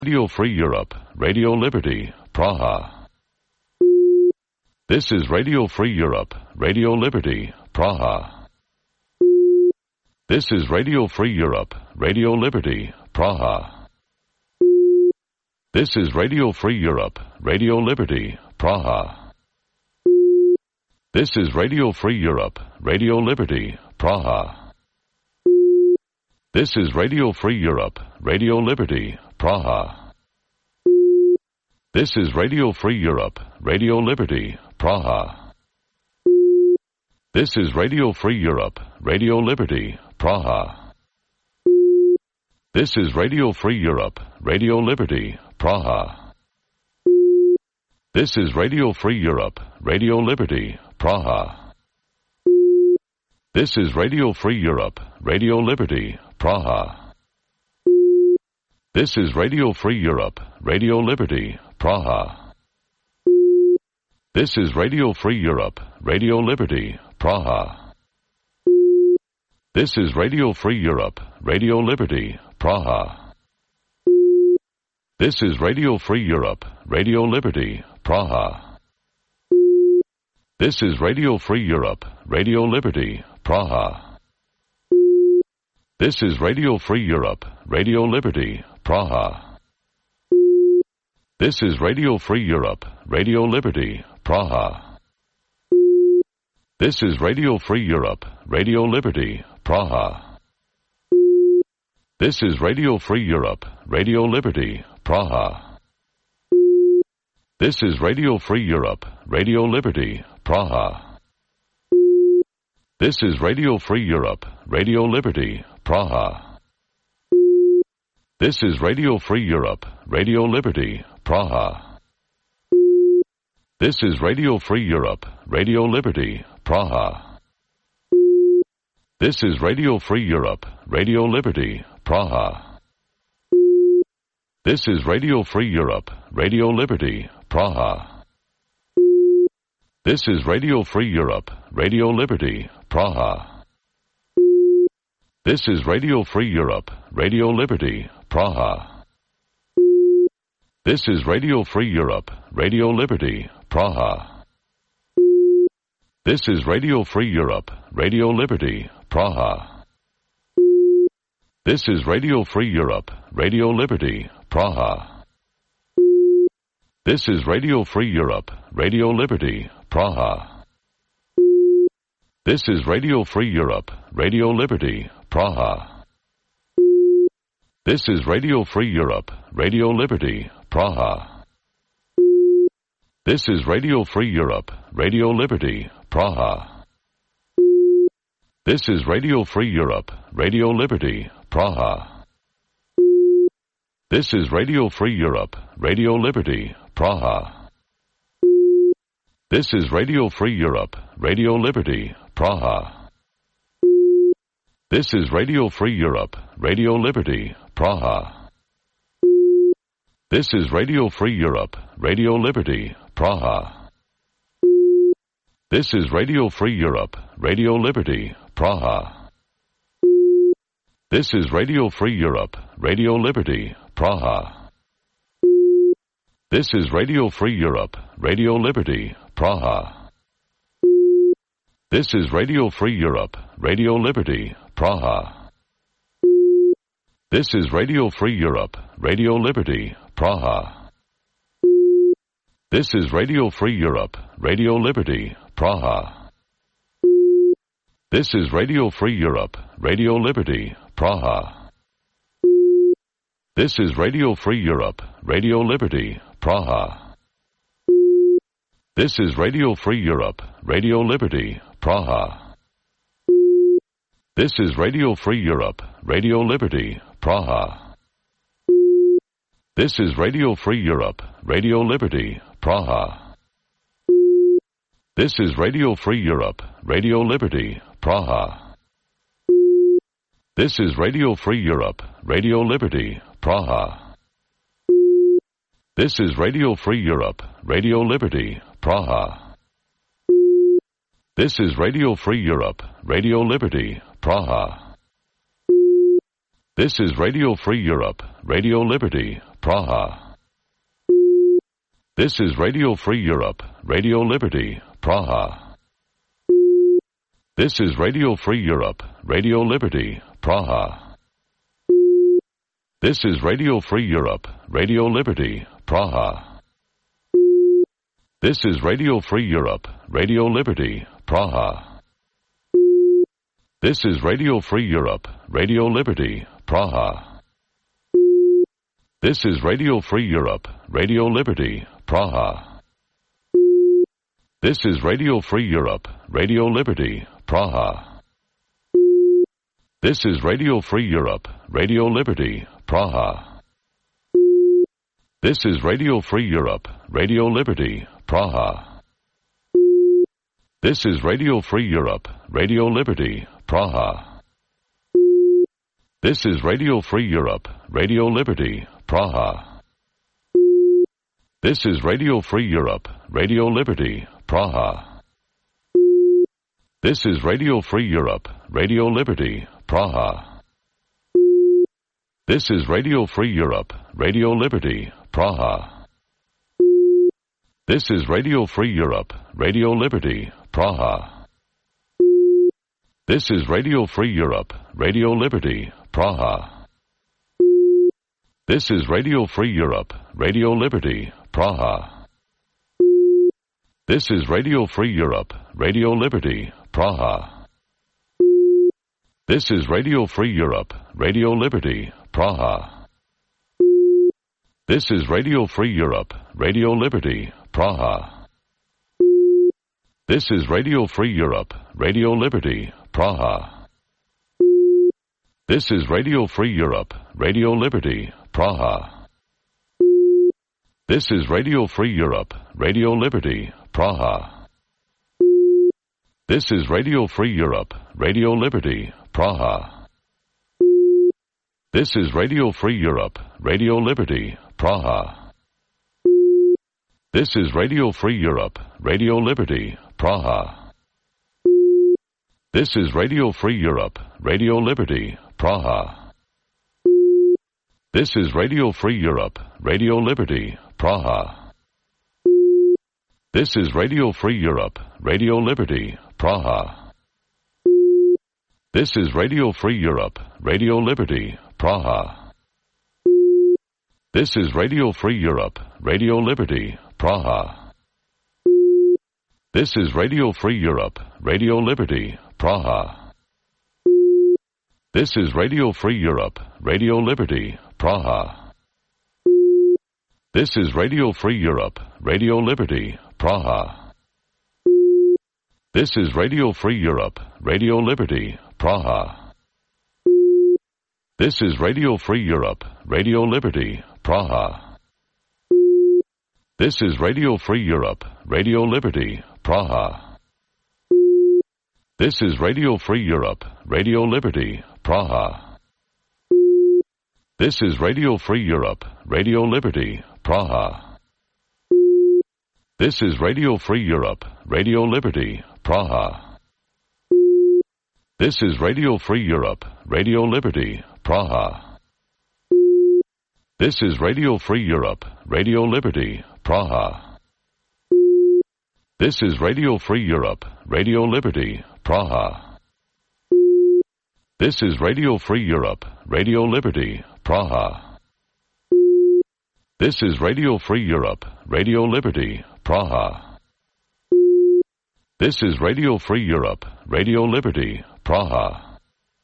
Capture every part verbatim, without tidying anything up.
Radio Free Europe, Radio Liberty, Praha. This is Radio Free Europe, Radio Liberty, Praha. This is Radio Free Europe, Radio Liberty, Praha. This is Radio Free Europe, Radio Liberty, Praha. This is Radio Free Europe, Radio Liberty, Praha. This is Radio Free Europe, Radio Liberty, Praha. This is Radio Free Europe, Radio Liberty, Praha. This is Radio Free Europe, Radio Liberty, Praha. This is Radio Free Europe, Radio Liberty, Praha. This is Radio Free Europe, Radio Liberty, Praha. This is Radio Free Europe, Radio Liberty, Praha. This is Radio Free Europe, Radio Liberty, Praha. This is Radio Free Europe, Radio Liberty, Praha. This is Radio Free Europe, Radio Liberty, Praha. This is Radio Free Europe, Radio Liberty, Praha. This is Radio Free Europe, Radio Liberty, Praha. This is Radio Free Europe, Radio Liberty, Praha. This is Radio Free Europe, Radio Liberty, Praha. This is Radio Free Europe, Radio Liberty, Praha. This is Radio Free Europe, Radio Liberty, Praha. This is Radio Free Europe, Radio Liberty, Praha. This is Radio Free Europe, Radio Liberty, Praha. This is Radio Free Europe, Radio Liberty, Praha. This is Radio Free Europe, Radio Liberty, Praha. This is Radio Free Europe, Radio Liberty, Praha. This is Radio Free Europe, Radio Liberty, Praha. This is Radio Free Europe, Radio Liberty, Praha. This is Radio Free Europe, Radio Liberty, Praha. This is Radio Free Europe, Radio Liberty, Praha. This is Radio Free Europe, Radio Liberty, Praha. This is Radio Free Europe, Radio Liberty, Praha. This is Radio Free Europe, Radio Liberty, Praha. This is Radio Free Europe, Radio Liberty, Praha. This is Radio Free Europe, Radio Liberty, Praha. This is Radio Free Europe, Radio Liberty, Praha. This is Radio Free Europe, Radio Liberty, Praha. This is Radio Free Europe, Radio Liberty, Praha. This is Radio Free Europe, Radio Liberty, Praha. This is Radio Free Europe, Radio Liberty, Praha. This is Radio Free Europe, Radio Liberty, Praha. This is Radio Free Europe, Radio Liberty, Praha. This is Radio Free Europe, Radio Liberty, Praha. This is Radio Free Europe, Radio Liberty, Praha. This is Radio Free Europe, Radio Liberty, Praha. This is Radio Free Europe, Radio Liberty, Praha. This is Radio Free Europe, Radio Liberty, Praha. This is Radio Free Europe, Radio Liberty, Praha. This is Radio Free Europe, Radio Liberty, Praha. This is Radio Free Europe, Radio Liberty, Praha. This is Radio Free Europe, Radio Liberty, Praha. This is Radio Free Europe, Radio Liberty, Praha. This is Radio Free Europe, Radio Liberty, Praha. This is Radio Free Europe, Radio Liberty, Praha. This is Radio Free Europe, Radio Liberty, Praha. This is Radio Free Europe, Radio Liberty, Praha. This is Radio Free Europe, Radio Liberty, Praha. This is Radio Free Europe, Radio Liberty, Praha. This is Radio Free Europe, Radio Liberty, Praha. This is Radio Free Europe, Radio Liberty, Praha. This is Radio Free Europe, Radio Liberty, Praha. This is Radio Free Europe, Radio Liberty, Praha. This is Radio Free Europe, Radio Liberty, Praha. This is Radio Free Europe, Radio Liberty, Praha. This is Radio Free Europe, Radio Liberty, Praha. This is Radio Free Europe, Radio Liberty, Praha. This is Radio Free Europe, Radio Liberty, Praha. This is Radio Free Europe, Radio Liberty, Praha. This is Radio Free Europe, Radio Liberty, Praha. This is Radio Free Europe, Radio Liberty, Praha. This is Radio Free Europe, Radio Liberty, Praha. This is Radio Free Europe, Radio Liberty, Praha. This is Radio Free Europe, Radio Liberty, Praha. This is Radio Free Europe, Radio Liberty, Praha. This is Radio Free Europe, Radio Liberty, Praha. This is Radio Free Europe, Radio Liberty, Praha. This is Radio Free Europe, Radio Liberty, Praha. This is Radio Free Europe, Radio Liberty, Praha. This is Radio Free Europe, Radio Liberty, Praha. This is Radio Free Europe, Radio Liberty, Praha. This is Radio Free Europe, Radio Liberty, Praha. This is Radio Free Europe, Radio Liberty, Praha. This is Radio Free Europe, Radio Liberty, Praha. This is Radio Free Europe, Radio Liberty, Praha. This is Radio Free Europe, Radio Liberty, Praha. This is Radio Free Europe, Radio Liberty, Praha. This is Radio Free Europe, Radio Liberty, Praha. This is Radio Free Europe, Radio Liberty, Praha. This is Radio Free Europe, Radio Liberty, Praha. This is Radio Free Europe, Radio Liberty, Praha. This is Radio Free Europe, Radio Liberty, Praha. This is Radio Free Europe, Radio Liberty, Praha. This is Radio Free Europe, Radio Liberty, Praha. This is Radio Free Europe, Radio Liberty, Praha. This is Radio Free Europe, Radio Liberty, Praha. This is Radio Free Europe, Radio Liberty, Praha. This is Radio Free Europe, Radio Liberty, Praha. This is Radio Free Europe, Radio Liberty, Praha. This is Radio Free Europe, Radio Liberty, Praha. This is Radio Free Europe, Radio Liberty, Praha. This is Radio Free Europe, Radio Liberty, Praha. This is Radio Free Europe, Radio Liberty, Praha. This is Radio Free Europe, Radio Liberty, Praha.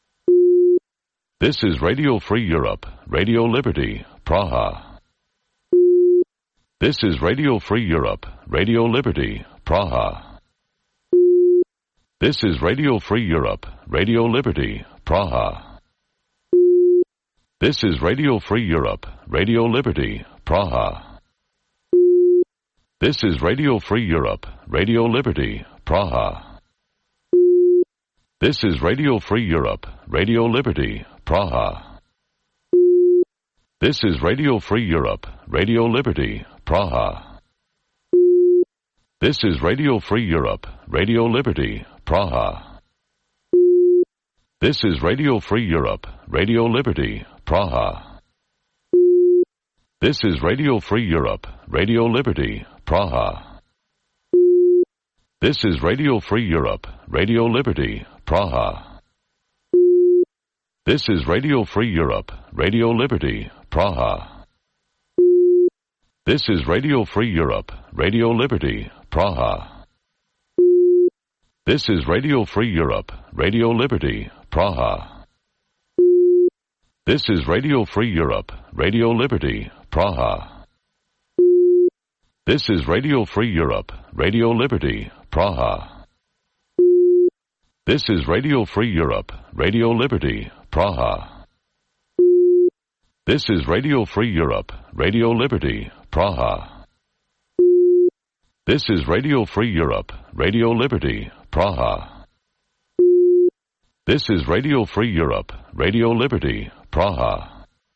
This is Radio Free Europe, Radio Liberty, Praha. This is Radio Free Europe, Radio Liberty, Praha. This is Radio Free Europe, Radio Liberty, Praha. This is Radio Free Europe, Radio Liberty, Praha. This is Radio Free Europe, Radio Liberty, Praha. This is Radio Free Europe, Radio Liberty, Praha. This is Radio Free Europe, Radio Liberty, Praha. This is Radio Free Europe, Radio Liberty, Praha. This is Radio Free Europe, Radio Liberty, Praha. This is Radio Free Europe, Radio Liberty, Praha. This is Radio Free Europe, Radio Liberty, Praha. This is Radio Free Europe, Radio Liberty, Praha. This is Radio Free Europe, Radio Liberty, Praha. This is Radio Free Europe, Radio Liberty, Praha. This is Radio Free Europe, Radio Liberty, Praha. This is Radio Free Europe, Radio Liberty, Praha. This is Radio Free Europe, Radio Liberty, Praha. This is Radio Free Europe, Radio Liberty, Praha. This is Radio Free Europe, Radio Liberty, Praha. This is Radio Free Europe, Radio Liberty, Praha.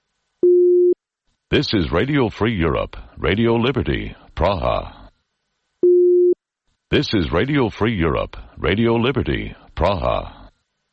This is Radio Free Europe, Radio Liberty, Praha. This is Radio Free Europe, Radio Liberty, Praha.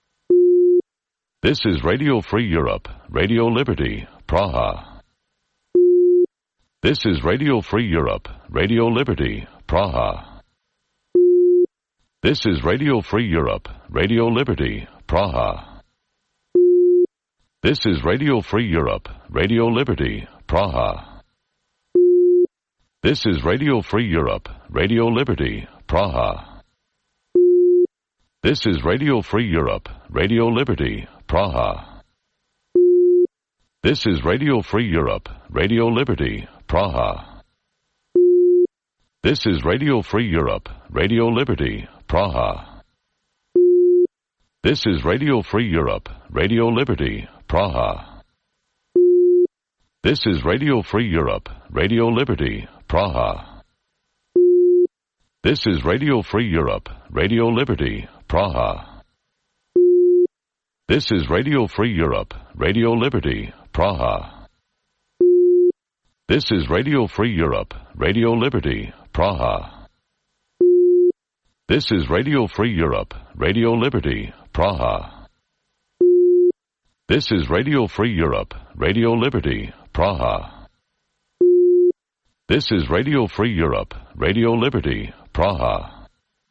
This is Radio Free Europe, Radio Liberty, Praha. This is Radio Free Europe, Radio Liberty, Praha. This is Radio Free Europe, Radio Liberty, Praha. This is Radio Free Europe, Radio Liberty, Praha. This is Radio Free Europe, Radio Liberty, Praha. This is Radio Free Europe, Radio Liberty, Praha. This is Radio Free Europe, Radio Liberty, Praha. This is Radio Free Europe, Radio Liberty, Praha. This is Radio Free Europe, Radio Liberty, Praha. This is Radio Free Europe, Radio Liberty, Praha. This is Radio Free Europe, Radio Liberty, Praha. This is Radio Free Europe, Radio Liberty, Praha. This is Radio Free Europe, Radio Liberty, Praha. This is Radio Free Europe, Radio Liberty, Praha. This is Radio Free Europe, Radio Liberty, Praha. This is Radio Free Europe, Radio Liberty, Praha.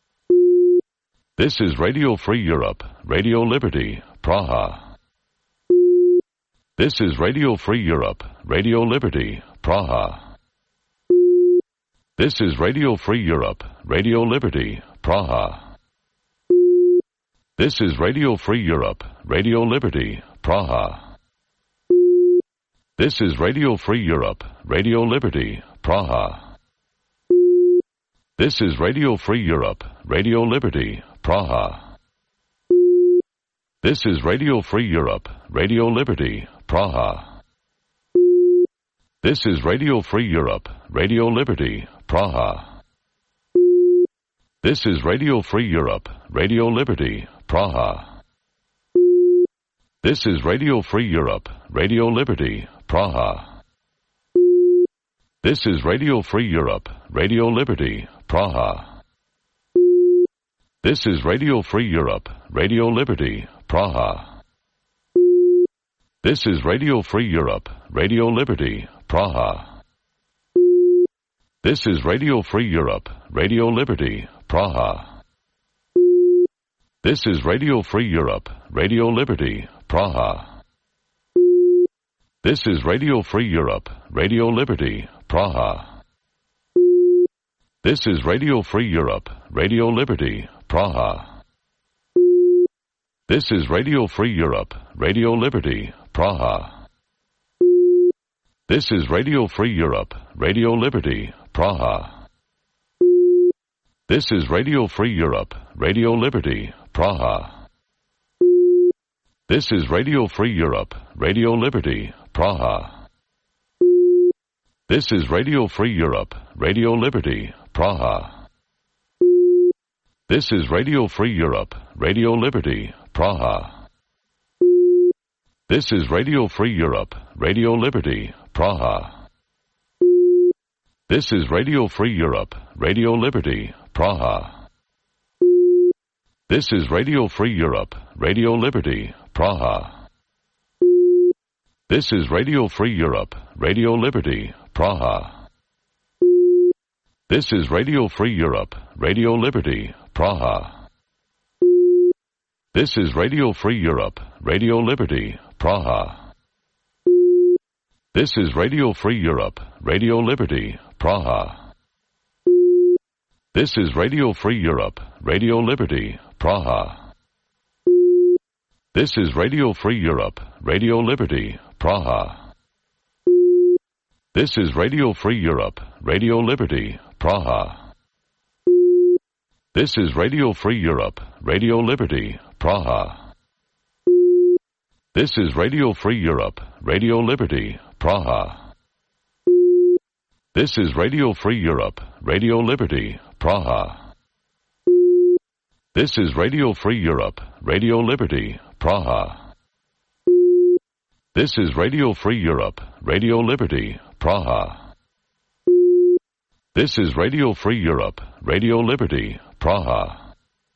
This is Radio Free Europe, Radio Liberty, Praha. This is Radio Free Europe, Radio Liberty, Praha. This is Radio Free Europe, Radio Liberty, Praha. This is Radio Free Europe, Radio Liberty, Praha. This is Radio Free Europe, Radio Liberty, Praha. This is Radio Free Europe, Radio Liberty, Praha. This is Radio Free Europe, Radio Liberty, Praha. This is Radio Free Europe, Radio Liberty, Praha. This is Radio Free Europe, Radio Liberty, Praha. This is Radio Free Europe, Radio Liberty, Praha. This is Radio Free Europe, Radio Liberty, Praha. This is Radio Free Europe, Radio Liberty, Praha. This is Radio Free Europe, Radio Liberty, Praha. This is Radio Free Europe, Radio Liberty, Praha. This is Radio Free Europe, Radio Liberty, Praha. This is Radio Free Europe, Radio Liberty, Praha. This is Radio Free Europe, Radio Liberty, Praha. This is Radio Free Europe, Radio Liberty, Praha. This is Radio Free Europe, Radio Liberty, Praha. This is Radio Free Europe, Radio Liberty, Praha. This is Radio Free Europe, Radio Liberty, Praha. This is Radio Free Europe, Radio Liberty, Praha. This is Radio Free Europe, Radio Liberty, Praha. This is Radio Free Europe, Radio Liberty, Praha. This is Radio Free Europe, Radio Liberty, Praha. This is Radio Free Europe, Radio Liberty, Praha. This is Radio Free Europe, Radio Liberty, Praha. This is Radio Free Europe, Radio Liberty, Praha. This is Radio Free Europe, Radio Liberty, Praha. This is Radio Free Europe, Radio Liberty, Praha. This is Radio Free Europe, Radio Liberty, Praha. This is Radio Free Europe, Radio Liberty, Praha. This is Radio Free Europe, Radio Liberty, Praha. This is Radio Free Europe, Radio Liberty, Praha. This is Radio Free Europe, Radio Liberty, Praha. This is Radio Free Europe, Radio Liberty, Praha. This is Radio Free Europe, Radio Liberty, Praha. This is Radio Free Europe, Radio Liberty, Praha. This is Radio Free Europe, Radio Liberty, Praha.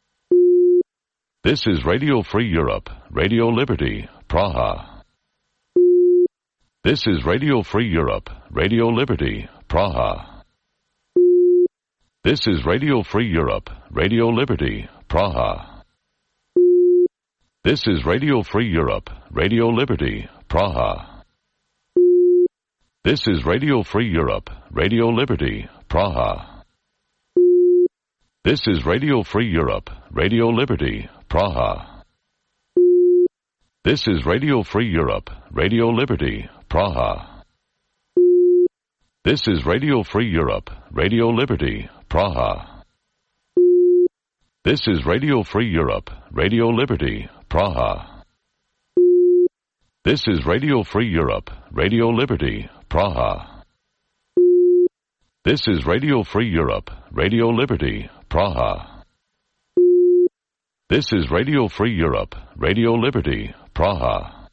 This is Radio Free Europe, Radio Liberty, Praha. This is Radio Free Europe, Radio Liberty, Praha. This is Radio Free Europe, Radio Liberty, Praha. This is Radio Free Europe, Radio Liberty, Praha. This is Radio Free Europe, Radio Liberty, Praha. This is Radio Free Europe, Radio Liberty, Praha. This is Radio Free Europe, Radio Liberty, Praha. This is Radio Free Europe, Radio Liberty, Praha. This is Radio Free Europe, Radio Liberty, Praha. This is Radio Free Europe, Radio Liberty, Praha. This is Radio Free Europe, Radio Liberty, Praha. This is Radio Free Europe, Radio Liberty, Praha.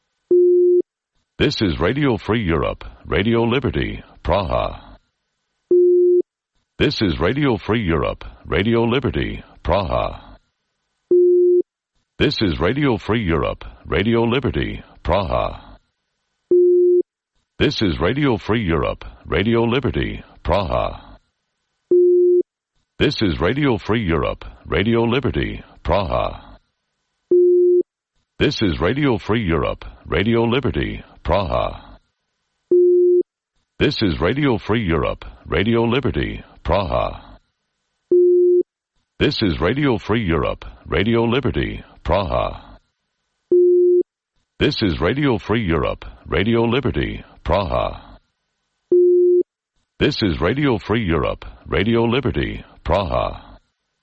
This is Radio Free Europe, Radio Liberty, Praha. This is Radio Free Europe, Radio Liberty, Praha. This is Radio Free Europe, Radio Liberty, Praha. This is Radio Free Europe, Radio Liberty, Praha. This is Radio Free Europe, Radio Liberty, Praha. This is Radio Free Europe, Radio Liberty, Praha. This is Radio Free Europe, Radio Liberty, Praha. This is Radio Free Europe, Radio Liberty, Praha. This is Radio Free Europe, Radio Liberty, Praha. This is Radio Free Europe, Radio Liberty, Praha.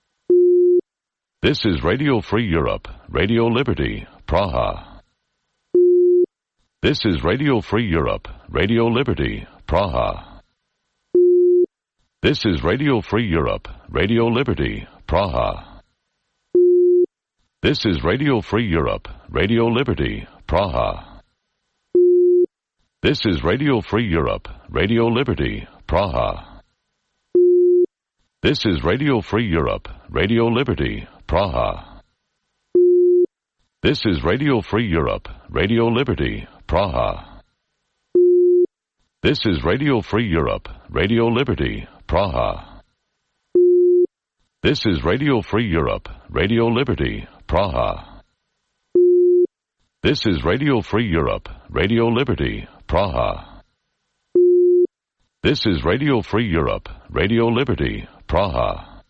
This is Radio Free Europe, Radio Liberty, Praha. This is Radio Free Europe, Radio Liberty, Praha. This is Radio Free Europe, Radio Liberty, Praha. This is Radio Free Europe, Radio Liberty, Praha. This is Radio Free Europe, Radio Liberty, Praha. This is Radio Free Europe, Radio Liberty, Praha. This is Radio Free Europe, Radio Liberty, Praha. This is Radio Free Europe, Radio Liberty, Praha. This is Radio Free Europe, Radio Liberty, Praha. This is Radio Free Europe, Radio Liberty, Praha. This is Radio Free Europe, Radio Liberty, Praha.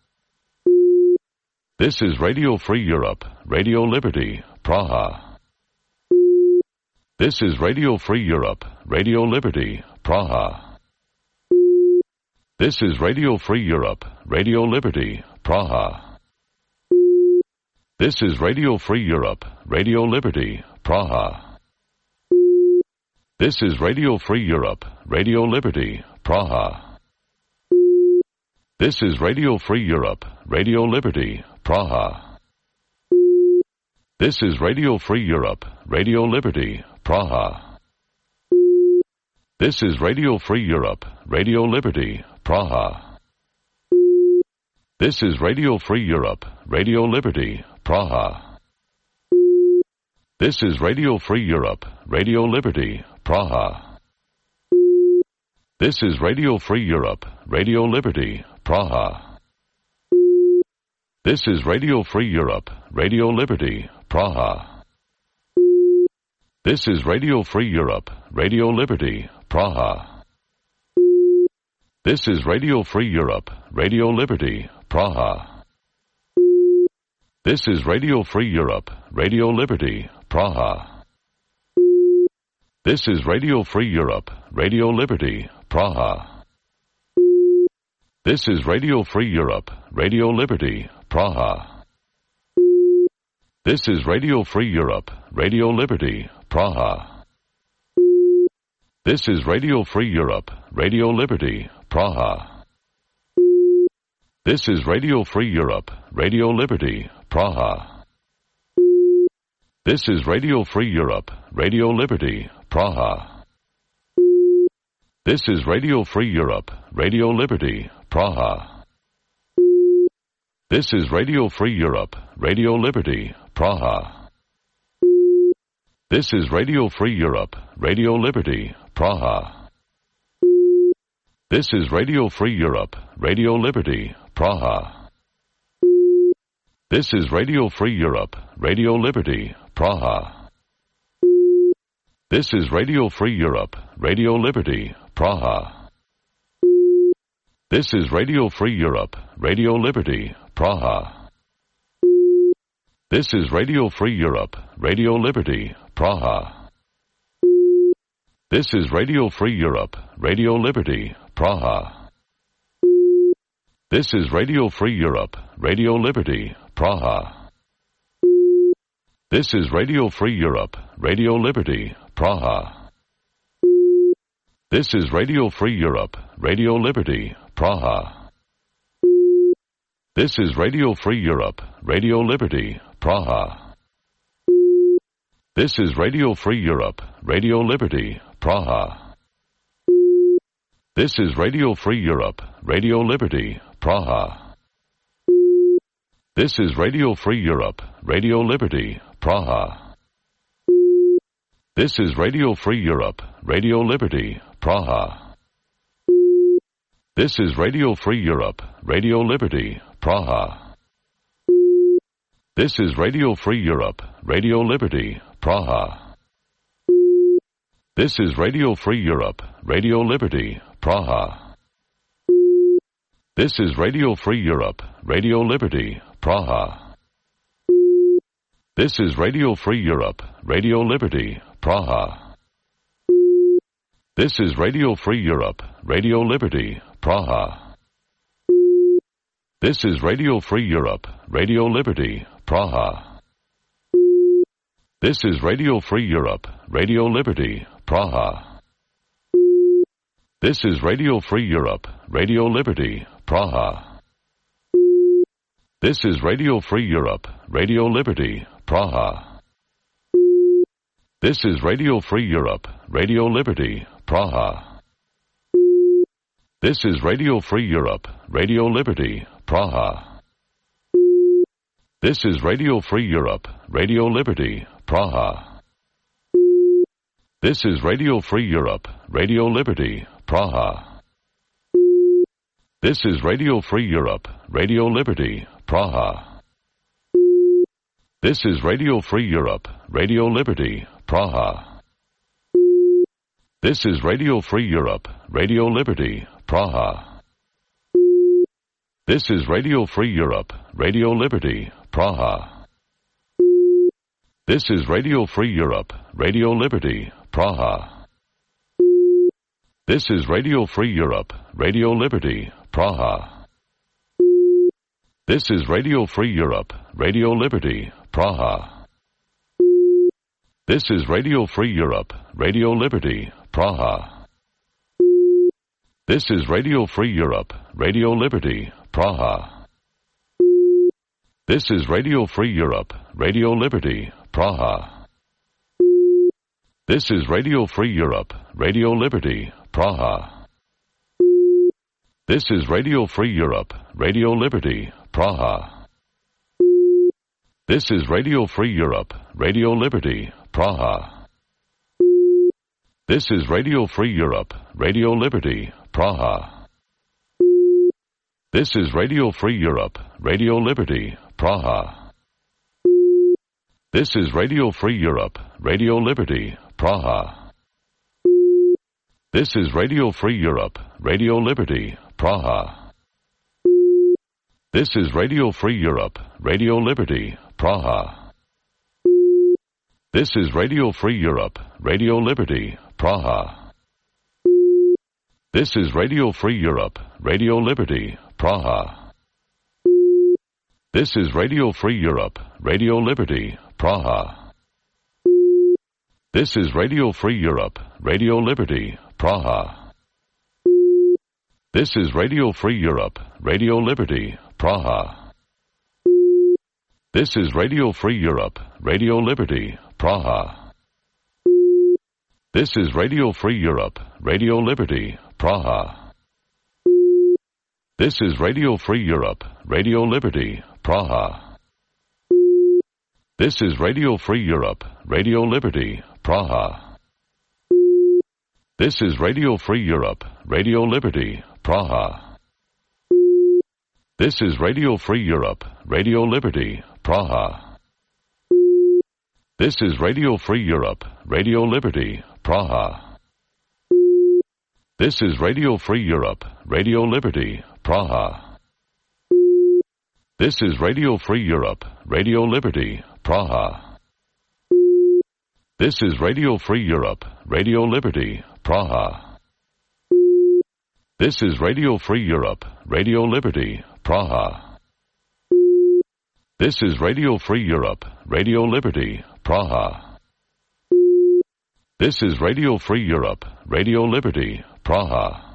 This is Radio Free Europe, Radio Liberty, Praha. This is Radio Free Europe, Radio Liberty, Praha. This is Radio Free Europe, Radio Liberty, Praha. This is Radio Free Europe, Radio Liberty, Praha. This is Radio Free Europe, Radio Liberty, Praha. This is Radio Free Europe, Radio Liberty, Praha. This is Radio Free Europe, Radio Liberty, Praha. This is Radio Free Europe, Radio Liberty, Praha. This is Radio Free Europe, Radio Liberty, Praha. This is Radio Free Europe, Radio Liberty, Praha. This is Radio Free Europe, Radio Liberty, Praha. This is Radio Free Europe, Radio Liberty, Praha. This is Radio Free Europe, Radio Liberty, Praha. This is Radio Free Europe, Radio Liberty, Praha. This is Radio Free Europe, Radio Liberty, Praha. This is Radio Free Europe, Radio Liberty, Praha. This is Radio Free Europe, Radio Liberty, Praha. This is Radio Free Europe, Radio Liberty, Praha. This is Radio Free Europe, Radio Liberty, Praha. This is Radio Free Europe, Radio Liberty, Praha. This is Radio Free Europe, Radio Liberty, Praha. This is Radio Free Europe, Radio Liberty, Praha. This is Radio Free Europe, Radio Liberty, Praha. This is Radio Free Europe, Radio Liberty, Praha. This is Radio Free Europe, Radio Liberty, Praha. This is Radio Free Europe, Radio Liberty, Praha. This is Radio Free Europe, Radio Liberty, Praha. This is Radio Free Europe, Radio Liberty, Praha. This is Radio Free Europe, Radio Liberty, Praha. This is Radio Free Europe, Radio Liberty, Praha. This is Radio Free Europe, Radio Liberty, Praha. This is Radio Free Europe, Radio Liberty, Praha. This is Radio Free Europe, Radio Liberty, Praha. This is Radio Free Europe, Radio Liberty, Praha. This is Radio Free Europe, Radio Liberty, Praha. This is Radio Free Europe, Radio Liberty, Praha. This is Radio Free Europe, Radio Liberty, Praha. This is Radio Free Europe, Radio Liberty, Praha. This is Radio Free Europe, Radio Liberty, Praha. This is Radio Free Europe, Radio Liberty, Praha. This is Radio Free Europe, Radio Liberty, Praha. This is Radio Free Europe, Radio Liberty, Praha. This is Radio Free Europe, Radio Liberty, Praha. This is Radio Free Europe, Radio Liberty, Praha. This is Radio Free Europe, Radio Liberty, Praha. This is Radio Free Europe, Radio Liberty, Praha. This is Radio Free Europe, Radio Liberty, Praha. This is Radio Free Europe, Radio Liberty, Praha. This is Radio Free Europe, Radio Liberty, Praha. This is Radio Free Europe, Radio Liberty, Praha. This is Radio Free Europe, Radio Liberty, Praha. This is Radio Free Europe, Radio Liberty, Praha. This is Radio Free Europe, Radio Liberty, Praha. This is Radio Free Europe, Radio Liberty, Praha. This is Radio Free Europe, Radio Liberty, Praha. This is Radio Free Europe, Radio Liberty, Praha. This is Radio Free Europe, Radio Liberty, Praha. This is Radio Free Europe, Radio Liberty, Praha. This is Radio Free Europe, Radio Liberty, Praha. This is Radio Free Europe, Radio Liberty, Praha. This is Radio Free Europe, Radio Liberty, Praha. This is Radio Free Europe, Radio Liberty, Praha. This is Radio Free Europe, Radio Liberty, Praha. This is Radio Free Europe, Radio Liberty, Praha. This is Radio Free Europe, Radio Liberty, Praha. This is Radio Free Europe, Radio Liberty, Praha. This is Radio Free Europe, Radio Liberty, Praha. This is Radio Free Europe, Radio Liberty, Praha. This is Radio Free Europe, Radio Liberty, Praha. This is Radio Free Europe, Radio Liberty, Praha. This is Radio Free Europe, Radio Liberty, Praha. This is Radio Free Europe, Radio Liberty, Praha. This is Radio Free Europe, Radio Liberty, Praha. This is Radio Free Europe, Radio Liberty, Praha. This is Radio Free Europe, Radio Liberty, Praha. This is Radio Free Europe, Radio Liberty, Praha. This is Radio Free Europe, Radio Liberty, Praha. This is Radio Free Europe, Radio Liberty, Praha. This is Radio Free Europe, Radio Liberty, Praha. This is Radio Free Europe, Radio Liberty, Praha. This is Radio Free Europe, Radio Liberty, Praha. This is Radio Free Europe, Radio Liberty, Praha. This is Radio Free Europe, Radio Liberty, Praha. This is Radio Free Europe, Radio Liberty, Praha. This is Radio Free Europe, Radio Liberty, Praha. This is Radio Free Europe, Radio Liberty, Praha. This is Radio Free Europe, Radio Liberty, Praha. This is Radio Free Europe, Radio Liberty, Praha.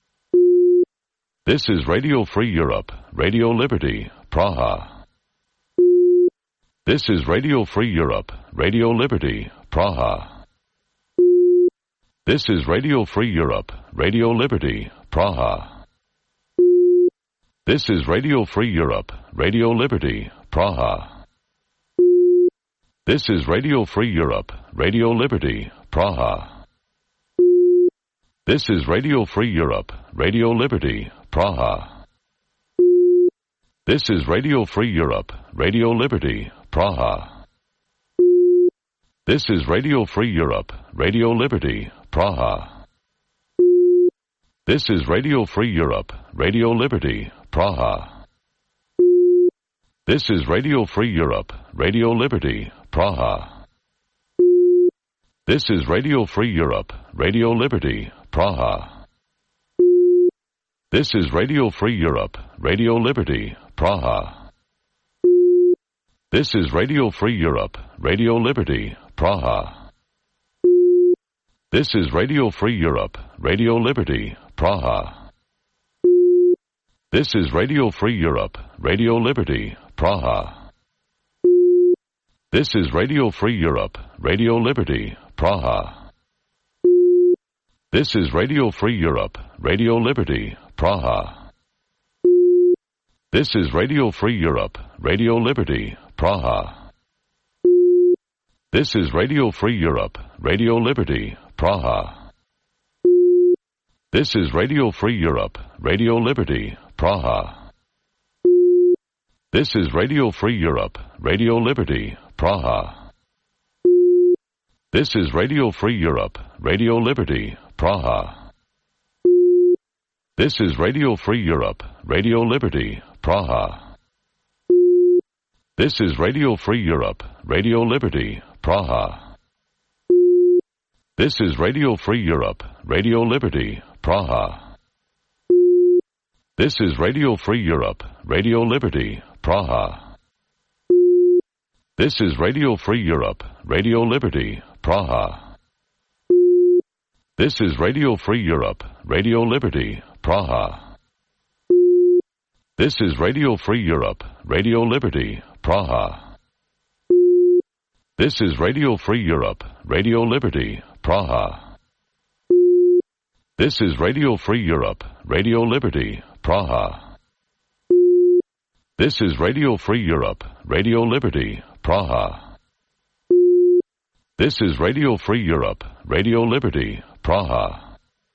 This is Radio Free Europe, Radio Liberty, Praha. This is Radio Free Europe, Radio Liberty, Praha. This is Radio Free Europe, Radio Liberty, Praha. This is Radio Free Europe, Radio Liberty, Praha. This is Radio Free Europe, Radio Liberty, Praha. This is Radio Free Europe, Radio Liberty, Praha. This is Radio Free Europe, Radio Liberty, Praha. This is Radio Free Europe, Radio Liberty, Praha. This is Radio Free Europe, Radio Liberty, Praha. This is Radio Free Europe, Radio Liberty, Praha. This is Radio Free Europe, Radio Liberty, Praha. This is Radio Free Europe, Radio Liberty, Praha. This is Radio Free Europe, Radio Liberty, Praha. This is Radio Free Europe, Radio Liberty, Praha. This is Radio Free Europe, Radio Liberty, Praha. This is Radio Free Europe, Radio Liberty, Praha. This is Radio Free Europe, Radio Liberty, Praha. This is Radio Free Europe, Radio Liberty, Praha. This is Radio Free Europe, Radio Liberty, Praha. This is Radio Free Europe, Radio Liberty, Praha. This is Radio Free Europe, Radio Liberty, Praha. This is Radio Free Europe, Radio Liberty, Praha. This is Radio Free Europe, Radio Liberty, Praha. This is Radio Free Europe, Radio Liberty, Praha. This is Radio Free Europe, Radio Liberty, Praha. This is Radio Free Europe, Radio Liberty, Praha. This is Radio Free Europe, Radio Liberty, Praha. This is Radio Free Europe, Radio Liberty, Praha. This is Radio Free Europe, Radio Liberty, Praha. This is Radio Free Europe, Radio Liberty, Praha. This is Radio Free Europe, Radio Liberty, Praha. This is Radio Free Europe, Radio Liberty, Praha. This is Radio Free Europe, Radio Liberty, Praha.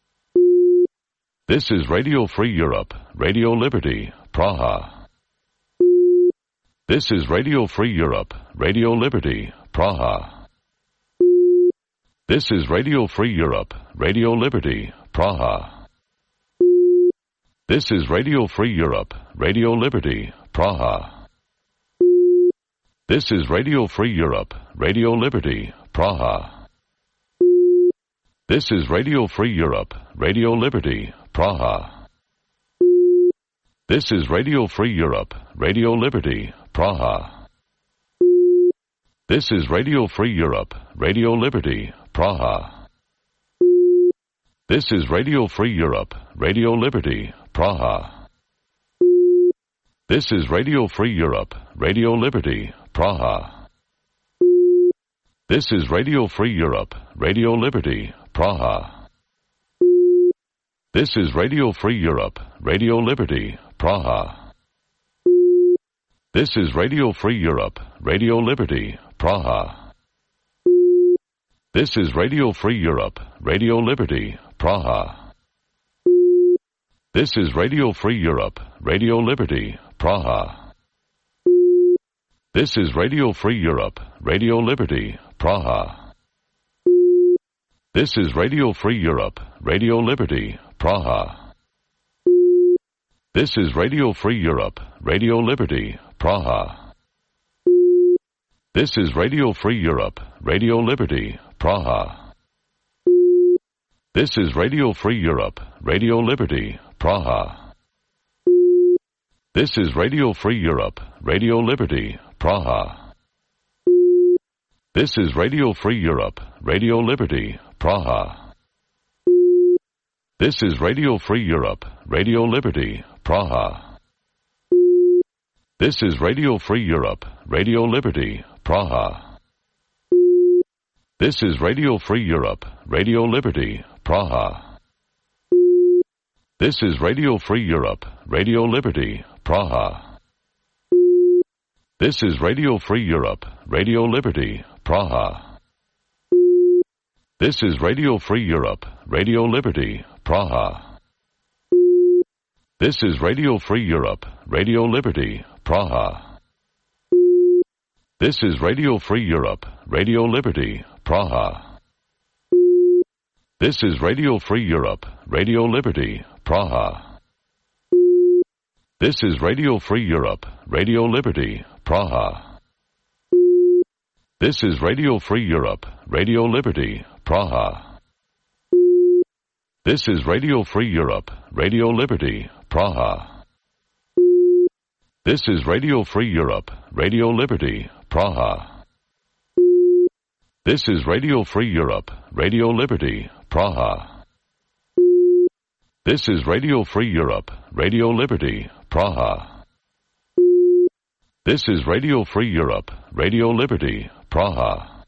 This is Radio Free Europe, Radio Liberty, Praha. This is Radio Free Europe, Radio Liberty, Praha. This is Radio Free Europe, Radio Liberty, Praha. This is Radio Free Europe, Radio Liberty, Praha. This is Radio Free Europe, Radio Liberty, Praha. This is Radio Free Europe, Radio Liberty, Praha. This is Radio Free Europe, Radio Liberty, Praha. This is Radio Free Europe, Radio Liberty, Praha. This is Radio Free Europe, Radio Liberty, Praha. This is Radio Free Europe, Radio Liberty, Praha. This is Radio Free Europe, Radio Liberty, Praha. This is Radio Free Europe, Radio Liberty, Praha. This is Radio Free Europe, Radio Liberty, Praha. This is Radio Free Europe, Radio Liberty, Praha. This is Radio Free Europe, Radio Liberty, Praha. This is Radio Free Europe, Radio Liberty, Praha. This is Radio Free Europe, Radio Liberty, Praha. This is Radio Free Europe, Radio Liberty, Praha. This is Radio Free Europe, Radio Liberty, Praha. This is Radio Free Europe, Radio Liberty, Praha. This is Radio Free Europe, Radio Liberty, Praha. This is Radio Free Europe, Radio Liberty, Praha. This is Radio Free Europe, Radio Liberty, Praha. This is Radio Free Europe, Radio Liberty, Praha. This is Radio Free Europe, Radio Liberty, Praha. This is Radio Free Europe, Radio Liberty, Praha. This is Radio Free Europe, Radio Liberty, Praha. This is Radio Free Europe, Radio Liberty, Praha. This is Radio Free Europe, Radio Liberty, Praha. This is Radio Free Europe, Radio Liberty, Praha. This is Radio Free Europe, Radio Liberty, Praha. This is Radio Free Europe, Radio Liberty, Praha. This is Radio Free Europe, Radio Liberty, Praha. This is Radio Free Europe, Radio Liberty, Praha. This is Radio Free Europe, Radio Liberty, Praha. This is Radio Free Europe, Radio Liberty, Praha. This is Radio Free Europe, Radio Liberty, Praha. This is Radio Free Europe, Radio Liberty, Praha.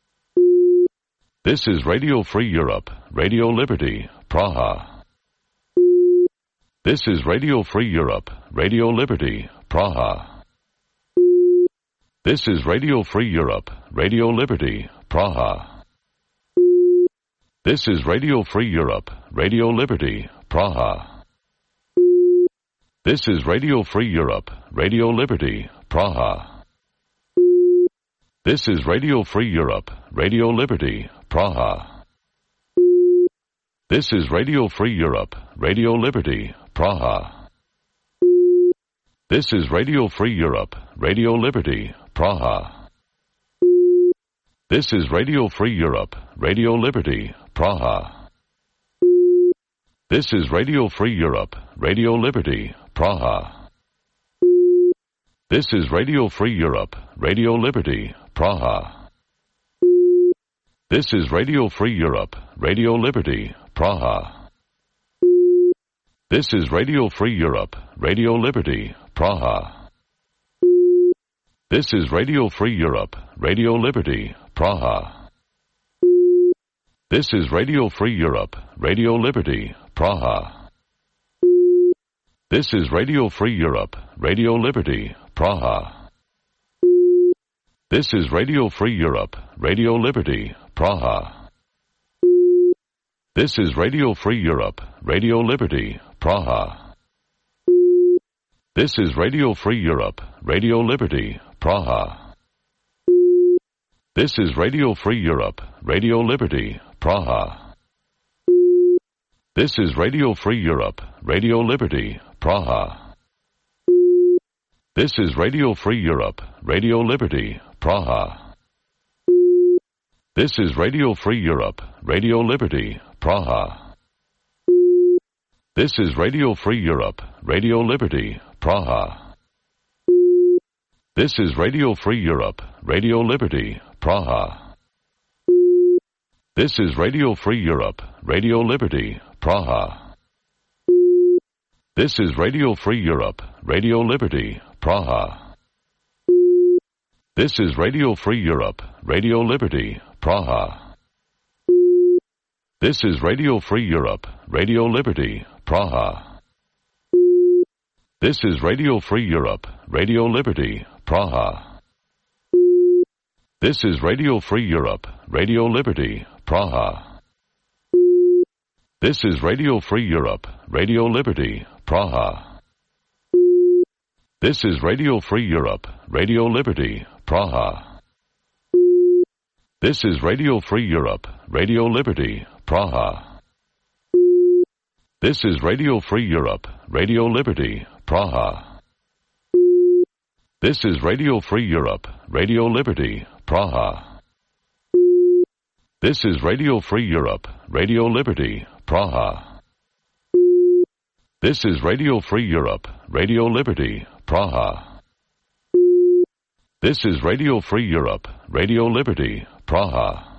This is Radio Free Europe, Radio Liberty, Praha. This is Radio Free Europe, Radio Liberty, Praha. This is Radio Free Europe, Radio Liberty, Praha. This is Radio Free Europe, Radio Liberty, Praha. This is Radio Free Europe, Radio Liberty, Praha. This is Radio Free Europe, Radio Liberty, Praha. This is Radio Free Europe, Radio Liberty, Praha. This is Radio Free Europe, Radio Liberty, Praha. This is Radio Free Europe, Radio Liberty, Praha. This is Radio Free Europe, Radio Liberty, Praha. This is Radio Free Europe, Radio Liberty, Praha. This is Radio Free Europe, Radio Liberty, Praha. This is Radio Free Europe, Radio Liberty, Praha. This is Radio Free Europe, Radio Liberty, Praha. This is Radio Free Europe, Radio Liberty, Praha. This is Radio Free Europe, Radio Liberty, Praha. This is Radio Free Europe, Radio Liberty, Praha. This is Radio Free Europe, Radio Liberty, Praha. This is Radio Free Europe, Radio Liberty, Praha. This is Radio Free Europe, Radio Liberty, Praha. This is Radio Free Europe, Radio Liberty, Praha. This is Radio Free Europe, Radio Liberty, Praha. This is Radio Free Europe, Radio Liberty, Praha. This is Radio Free Europe, Radio Liberty, Praha. This is Radio Free Europe, Radio Liberty, Praha. This is Radio Free Europe, Radio Liberty, Praha. This is Radio Free Europe, Radio Liberty, Praha. This is Radio Free Europe, Radio Liberty, Praha. This is Radio Free Europe, Radio Liberty, Praha. This is Radio Free Europe, Radio Liberty, Praha. This is Radio Free Europe, Radio Liberty, Praha. This is Radio Free Europe, Radio Liberty, Praha. This is Radio Free Europe, Radio Liberty, Praha. This is Radio Free Europe, Radio Liberty, Praha. This is Radio Free Europe, Radio Liberty, Praha. This is Radio Free Europe, Radio Liberty, Praha. This is Radio Free Europe, Radio Liberty, Praha. This is Radio Free Europe, Radio Liberty, Praha. This is Radio Free Europe, Radio Liberty, Praha.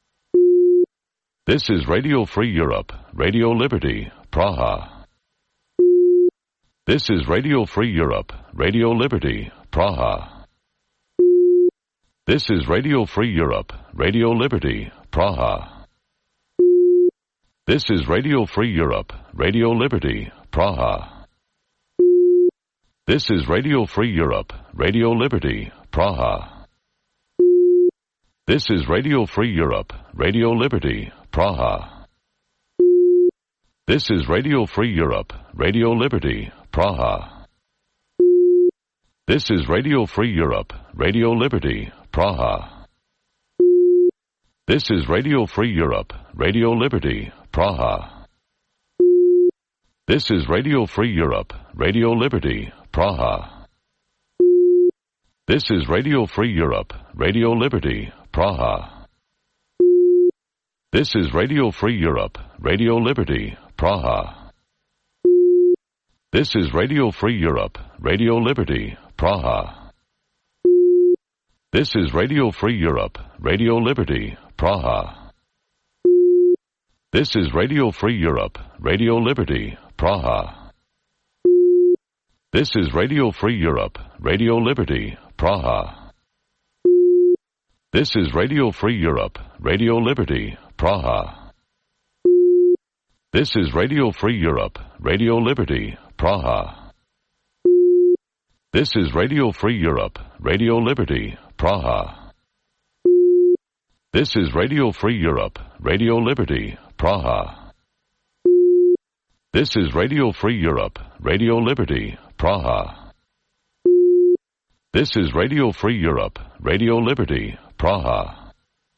This is Radio Free Europe, Radio Liberty, Praha. This is Radio Free Europe, Radio Liberty, Praha. This is Radio Free Europe, Radio Liberty, Praha. This is Radio Free Europe, Radio Liberty, Praha. This is Radio Free Europe, Radio Liberty, Praha. This is Radio Free Europe, Radio Liberty, Praha. This is Radio Free Europe, Radio Liberty, Praha. This is Radio Free Europe, Radio Liberty, Praha. This is Radio Free Europe, Radio Liberty, Praha. This is Radio Free Europe, Radio Liberty, Praha. This is Radio Free Europe, Radio Liberty, Praha. This is Radio Free Europe, Radio Liberty, Praha. This is Radio Free Europe, Radio Liberty, Praha. This is Radio Free Europe, Radio Liberty, Praha. This is Radio Free Europe, Radio Liberty, Praha. This is Radio Free Europe, Radio Liberty, Praha. This is Radio Free Europe, Radio Liberty, Praha. This is Radio Free Europe, Radio Liberty, Praha. This is Radio Free Europe, Radio Liberty, Praha. This is Radio Free Europe, Radio Liberty, Praha. This is Radio Free Europe, Radio Liberty, Praha. This is Radio Free Europe, Radio Liberty, Praha.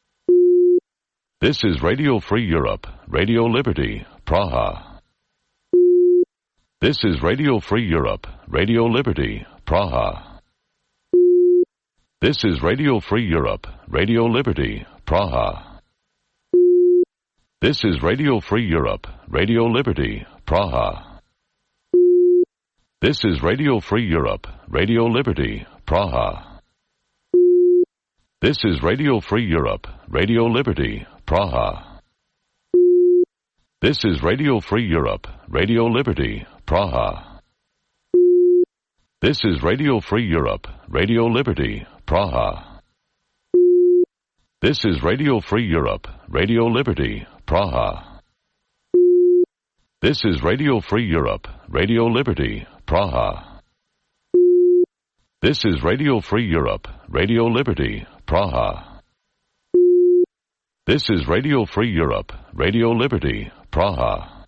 This is Radio Free Europe, Radio Liberty, Praha. This is Radio Free Europe, Radio Liberty, Praha. This is Radio Free Europe, Radio Liberty, Praha. This is Radio Free Europe, Radio Liberty, Praha. This is Radio Free Europe, Radio Liberty, Praha. This is Radio Free Europe, Radio Liberty, Praha. This is Radio Free Europe, Radio Liberty, Praha. This is Radio Free Europe, Radio Liberty, Praha. This is Radio Free Europe, Radio Liberty, Praha. This is Radio Free Europe, Radio Liberty, Praha. This is Radio Free Europe, Radio Liberty, Praha. This is Radio Free Europe, Radio Liberty, Praha.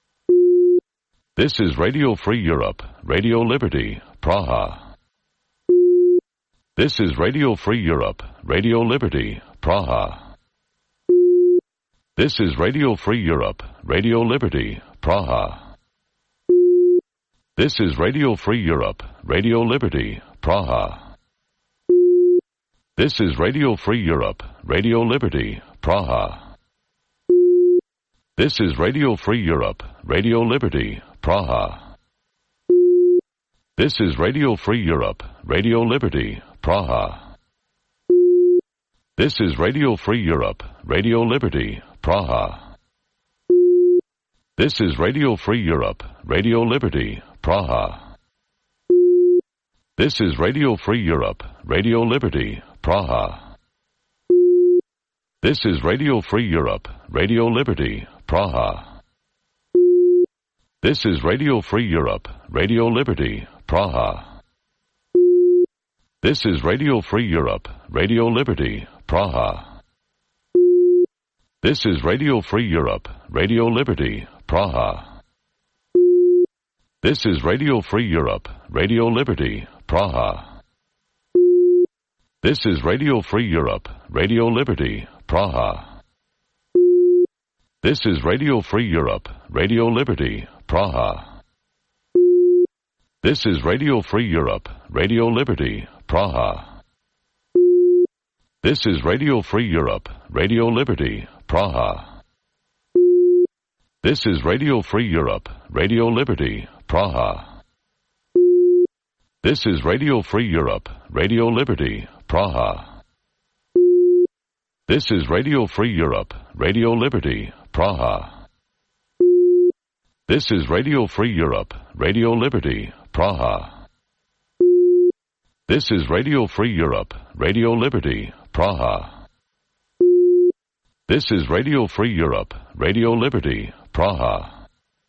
This is Radio Free Europe, Radio Liberty, Praha. This is Radio Free Europe, Radio Liberty, Praha. This is Radio Free Europe, Radio Liberty, Praha. This is Radio Free Europe, Radio Liberty, Praha. This is Radio Free Europe, Radio Liberty, Praha. This is Radio Free Europe, Radio Liberty, Praha. This is Radio Free Europe, Radio Liberty, Praha. This is Radio Free Europe, Radio Liberty, Praha. This is Radio Free Europe, Radio Liberty, Praha. This is Radio Free Europe, Radio Liberty, Praha. This is Radio Free Europe, Radio Liberty, Praha. This is Radio Free Europe, Radio Liberty, Praha. This is Radio Free Europe, Radio Liberty, Praha. This is Radio Free Europe, Radio Liberty, Praha. This is Radio Free Europe, Radio Liberty, Praha. This is Radio Free Europe, Radio Liberty, Praha. This is Radio Free Europe, Radio Liberty, Praha. This is Radio Free Europe, Radio Liberty, Praha. This is Radio Free Europe, Radio Liberty, Praha. This is Radio Free Europe, Radio Liberty, Praha. This is Radio Free Europe, Radio Liberty, Praha. This is Radio Free Europe, Radio Liberty, Praha. This is Radio Free Europe, Radio Liberty, Praha. This is Radio Free Europe, Radio Liberty, Praha. This is Radio Free Europe, Radio Liberty, Praha.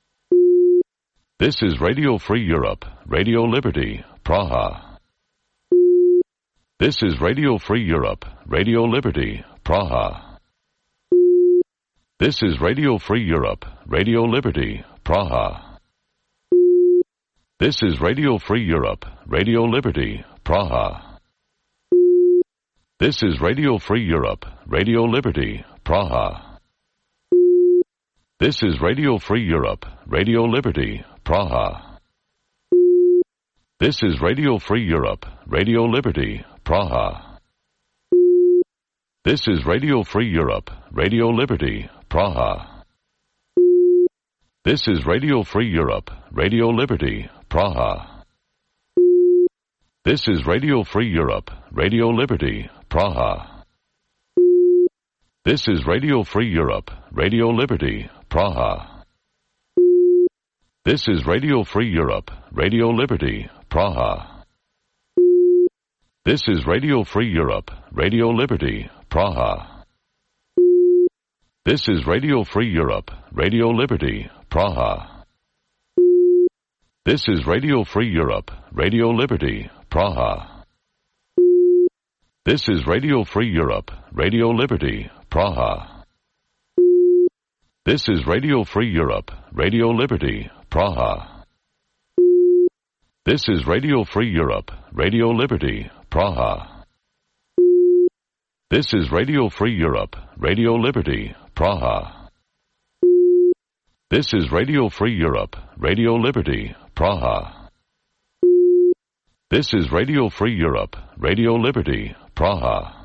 This is Radio Free Europe, Radio Liberty, Praha. This is Radio Free Europe, Radio Liberty, Praha. This is Radio Free Europe, Radio Liberty, Praha. This is Radio Free Europe, Radio Liberty, Praha. This is Radio Free Europe, Radio Liberty, Praha. This is Radio Free Europe, Radio Liberty, Praha. This is Radio Free Europe, Radio Liberty, Praha. This is Radio Free Europe, Radio Liberty, Praha. This is Radio Free Europe, Radio Liberty, Praha. This is Radio Free Europe, Radio Liberty, Praha. This is Radio Free Europe, Radio Liberty, Praha. This is Radio Free Europe, Radio Liberty, Praha. This is Radio Free Europe, Radio Liberty, Praha. This is Radio Free Europe, Radio Liberty, Praha. This is Radio Free Europe, Radio Liberty, Praha. This is Radio Free Europe, Radio Liberty, Praha. This is Radio Free Europe, Radio Liberty, Praha. This is Radio Free Europe, Radio Liberty, Praha. This is Radio Free Europe, Radio Liberty, Praha. This is Radio Free Europe, Radio Liberty, Praha. This is Radio Free Europe, Radio Liberty, Praha.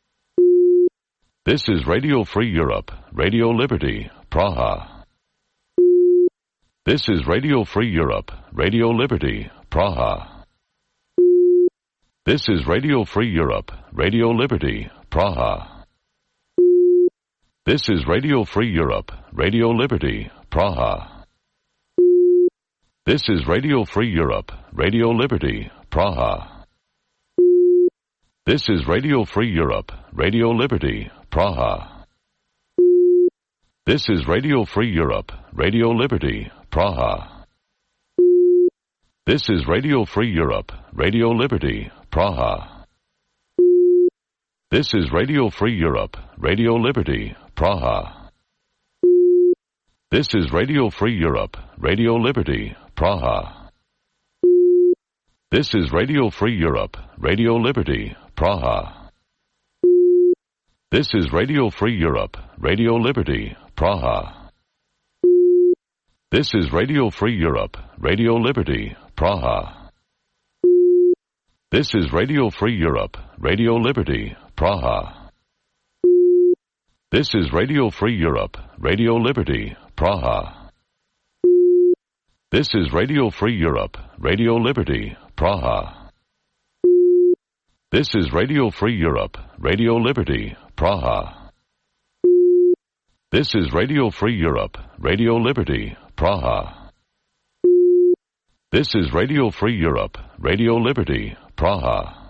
This is Radio Free Europe, Radio Liberty, Praha. This is Radio Free Europe, Radio Liberty, Praha. This is Radio Free Europe, Radio Liberty, Praha. This is Radio Free Europe, Radio Liberty, Praha. This is Radio Free Europe, Radio Liberty, Praha. This is Radio Free Europe, Radio Liberty, Praha. This is Radio Free Europe, Radio Liberty, Praha. This is Radio Free Europe, Radio Liberty, Praha. This is Radio Free Europe, Radio Liberty, Praha. This is Radio Free Europe, Radio Liberty, Praha. This is Radio Free Europe, Radio Liberty, Praha. This is Radio Free Europe, Radio Liberty, Praha. This is Radio Free Europe, Radio Liberty, Praha. This is Radio Free Europe, Radio Liberty, Praha. This is Radio Free Europe, Radio Liberty, Praha. This is Radio Free Europe, Radio Liberty, Praha. This is Radio Free Europe, Radio Liberty, Praha. This is Radio Free Europe, Radio Liberty, Praha. This is Radio Free Europe, Radio Liberty, Praha.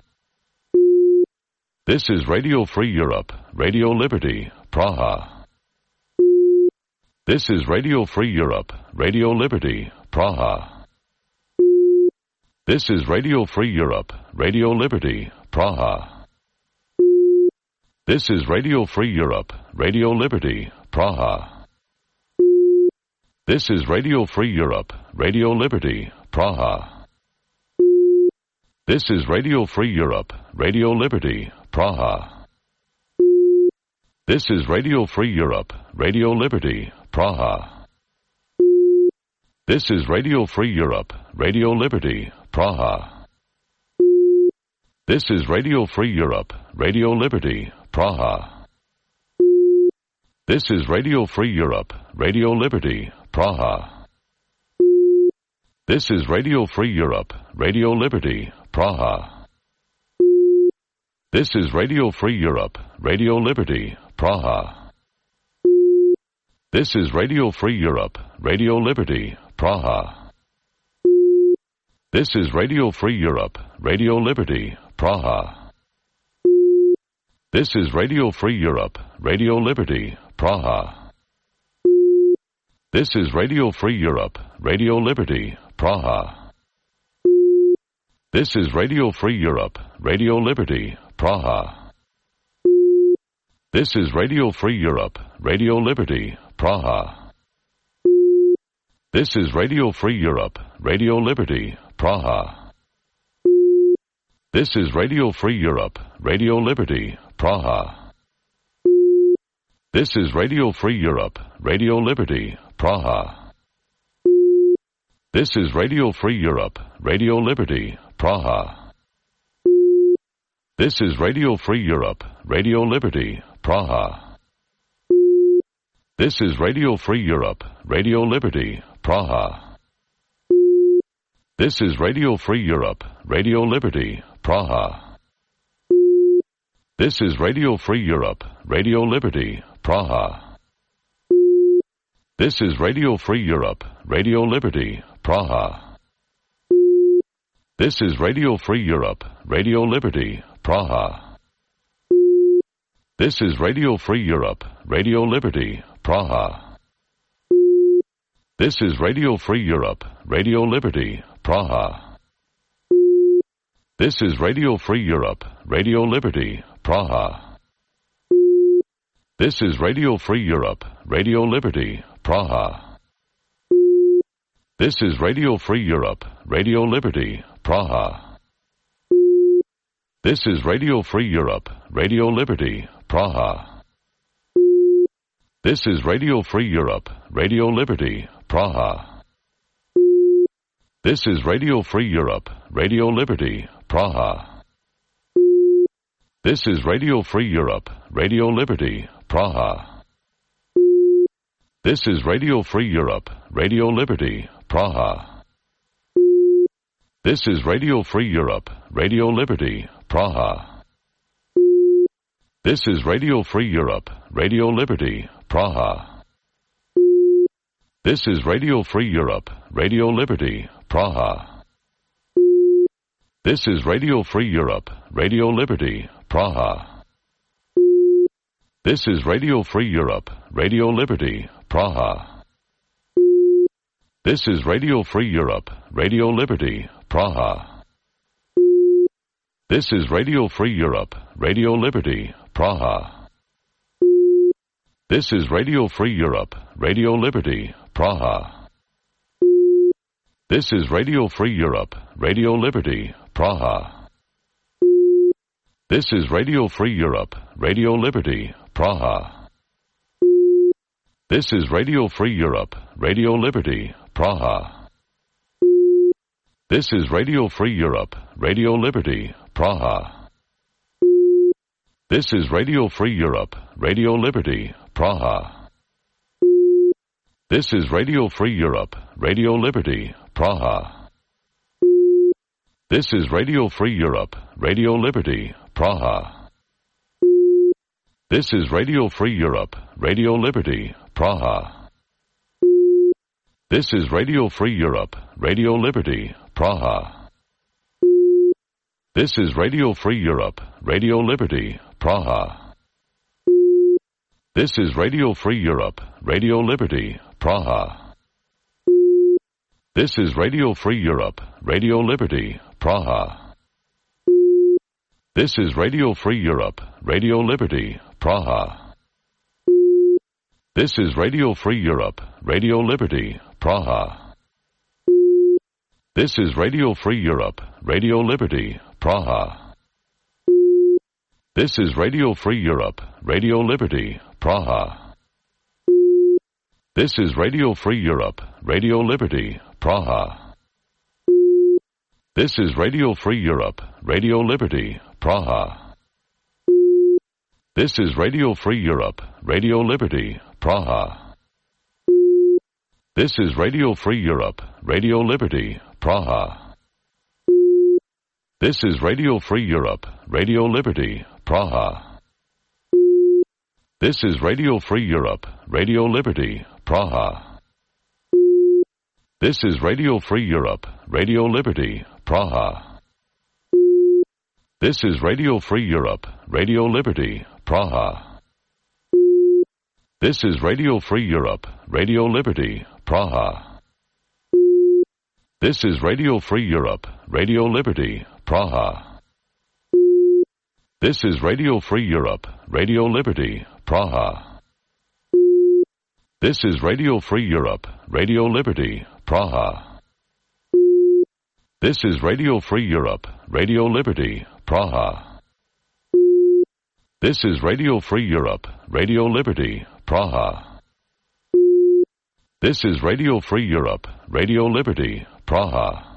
This is Radio Free Europe, Radio Liberty, Praha. This is Radio Free Europe, Radio Liberty, Praha. This is Radio Free Europe, Radio Liberty, Praha. This is Radio Free Europe, Radio Liberty, Praha. This is Radio Free Europe, Radio Liberty, Praha. This is Radio Free Europe, Radio Liberty, Praha. This is Radio Free Europe, Radio Liberty, Praha. This is Radio Free Europe, Radio Liberty, Praha. This is Radio Free Europe, Radio Liberty, Praha. This is Radio Free Europe, Radio Liberty, Praha. This is Radio Free Europe, Radio Liberty, Praha. This is Radio Free Europe, Radio Liberty, Praha. This is Radio Free Europe, Radio Liberty, Praha. This is Radio Free Europe, Radio Liberty, Praha. This is Radio Free Europe, Radio Liberty, Praha. This is Radio Free Europe, Radio Liberty, Praha. This is Radio Free Europe, Radio Liberty, Praha. This is Radio Free Europe, Radio Liberty, Praha. This is Radio Free Europe, Radio Liberty, Praha. This is Radio Free Europe, Radio Liberty, Praha. This is Radio Free Europe, Radio Liberty, Praha. This is Radio Free Europe, Radio Liberty, Praha. This is Radio Free Europe, Radio Liberty, Praha. This is Radio Free Europe, Radio Liberty, Praha. This is Radio Free Europe, Radio Liberty, Praha. This is Radio Free Europe, Radio Liberty, Praha. This is Radio Free Europe, Radio Liberty, Praha. This is Radio Free Europe, Radio Liberty, Praha. This is Radio Free Europe, Radio Liberty, Praha. This is Radio Free Europe, Radio Liberty, Praha. This is Radio Free Europe, Radio Liberty, Praha. This is Radio Free Europe, Radio Liberty, Praha. This is Radio Free Europe, Radio Liberty, Praha. This is Radio Free Europe, Radio Liberty, Praha. This is Radio Free Europe, Radio Liberty, Praha. This is Radio Free Europe, Radio Liberty, Praha. This is Radio Free Europe, Radio Liberty, Praha. This is Radio Free Europe, Radio Liberty, Praha. This is Radio Free Europe, Radio Liberty, Praha. This is Radio Free Europe, Radio Liberty, Praha. This is Radio Free Europe, Radio Liberty, Praha. This is Radio Free Europe, Radio Liberty, Praha. This is Radio Free Europe, Radio Liberty, Praha. This is Radio Free Europe, Radio Liberty, Praha. This is Radio Free Europe, Radio Liberty, Praha. This is Radio Free Europe, Radio Liberty, Praha. This is Radio Free Europe, Radio Liberty, Praha. This is Radio Free Europe, Radio Liberty, Praha. This is Radio Free Europe, Radio Liberty, Praha. This is Radio Free Europe, Radio Liberty, Praha. This is Radio Free Europe, Radio Liberty, Praha. This is Radio Free Europe, Radio Liberty, Praha. This is Radio Free Europe, Radio Liberty, Praha. This is Radio Free Europe, Radio Liberty, Praha. This is Radio Free Europe, Radio Liberty, Praha. This is Radio Free Europe, Radio Liberty, Praha. This is Radio Free Europe, Radio Liberty, Praha. This is Radio Free Europe, Radio Liberty, Praha. This is Radio Free Europe, Radio Liberty, Praha. This is Radio Free Europe, Radio Liberty, Praha. This is Radio Free Europe, Radio Liberty, Praha. This is Radio Free Europe, Radio Liberty, Praha. This is Radio Free Europe, Radio Liberty, Praha. This is Radio Free Europe, Radio Liberty, Praha. This is Radio Free Europe, Radio Liberty, Praha. This is Radio Free Europe, Radio Liberty, Praha. This is Radio Free Europe, Radio Liberty, Praha. This is Radio Free Europe, Radio Liberty, Praha. This is Radio Free Europe, Radio Liberty, Praha. This is Radio Free Europe, Radio Liberty, Praha. This is Radio Free Europe, Radio Liberty, Praha. This is Radio Free Europe, Radio Liberty, Praha. This is Radio Free Europe, Radio Liberty, Praha. This is Radio Free Europe, Radio Liberty, Praha. This is Radio Free Europe, Radio Liberty, Praha. This is Radio Free Europe, Radio Liberty, Praha. This is Radio Free Europe, Radio Liberty, Praha.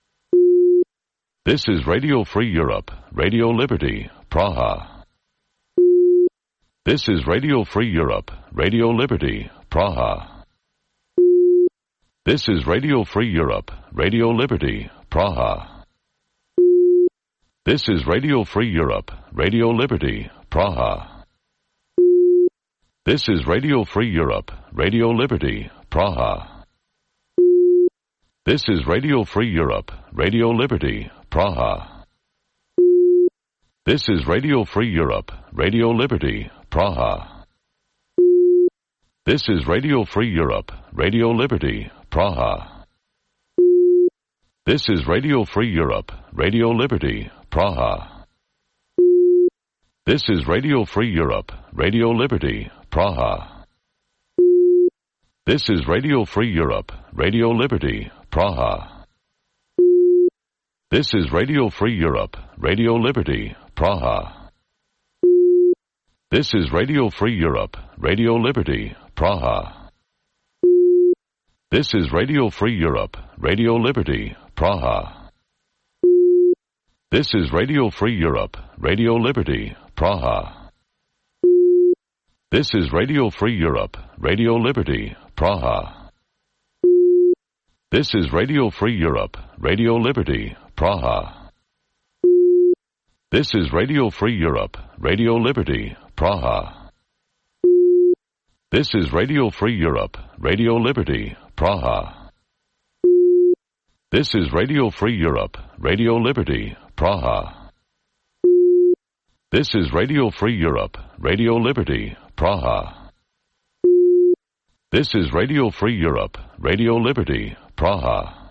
This is Radio Free Europe, Radio Liberty, Praha. This is Radio Free Europe, Radio Liberty, Praha. This is Radio Free Europe, Radio Liberty, Praha. This is Radio Free Europe, Radio Liberty, Praha. This is Radio Free Europe, Radio Liberty, Praha. This is Radio Free Europe, Radio Liberty, Praha. This is Radio Free Europe, Radio Liberty, Praha. This is Radio Free Europe, Radio Liberty, Praha. This is Radio Free Europe, Radio Liberty, Praha. This is Radio Free Europe, Radio Liberty, Praha. This is Radio Free Europe, Radio Liberty, Praha. This is Radio Free Europe, Radio Liberty, Praha. This is Radio Free Europe, Radio Liberty, Praha. This is Radio Free Europe, Radio Liberty, Praha. This is Radio Free Europe, Radio Liberty, Praha. This is Radio Free Europe, Radio Liberty, Praha. This is Radio Free Europe, Radio Liberty, Praha. This is Radio Free Europe, Radio Liberty, Praha. This is Radio Free Europe, Radio Liberty, Praha. This is Radio Free Europe, Radio Liberty, Praha. This is Radio Free Europe, Radio Liberty, Praha. This is Radio Free Europe, Radio Liberty, Praha.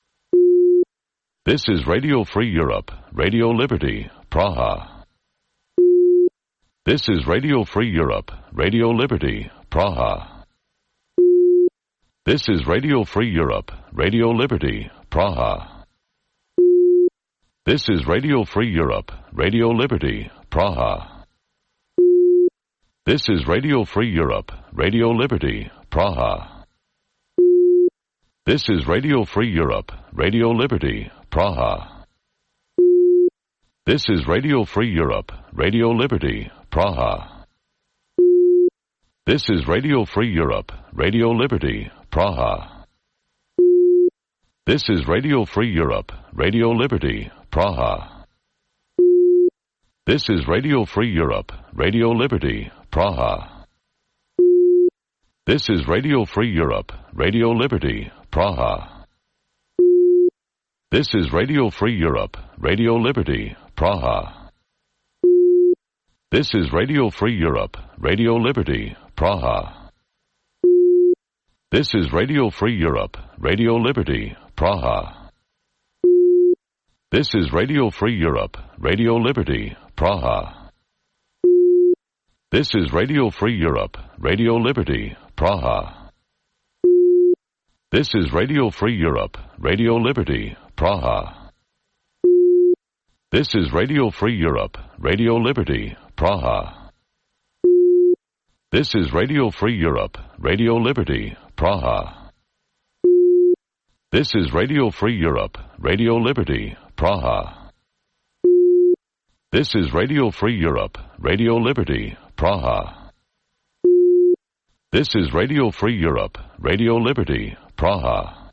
This is Radio Free Europe, Radio Liberty, Praha. This is Radio Free Europe, Radio Liberty, Praha. This is Radio Free Europe, Radio Liberty, Praha. This is Radio Free Europe, Radio Liberty, Praha. This is Radio Free Europe, Radio Liberty, Praha. This is Radio Free Europe, Radio Liberty, Praha. This is Radio Free Europe, Radio Liberty, Praha. This is Radio Free Europe, Radio Liberty, Praha. This is Radio Free Europe, Radio Liberty, Praha. This is Radio Free Europe, Radio Liberty, Praha. This is Radio Free Europe, Radio Liberty, Praha. This is Radio Free Europe, Radio Liberty, Praha. This is Radio Free Europe, Radio Liberty, Praha. This is Radio Free Europe, Radio Liberty, Praha. This is Radio Free Europe, Radio Liberty, Praha. This is Radio Free Europe, Radio Liberty, Praha. This is Radio Free Europe, Radio Liberty, Praha. This is Radio Free Europe, Radio Liberty, Praha. This is Radio Free Europe, Radio Liberty, Praha. This is Radio Free Europe, Radio Liberty, Praha. This is Radio Free Europe, Radio Liberty, Praha. This is Radio Free Europe, Radio Liberty, Praha.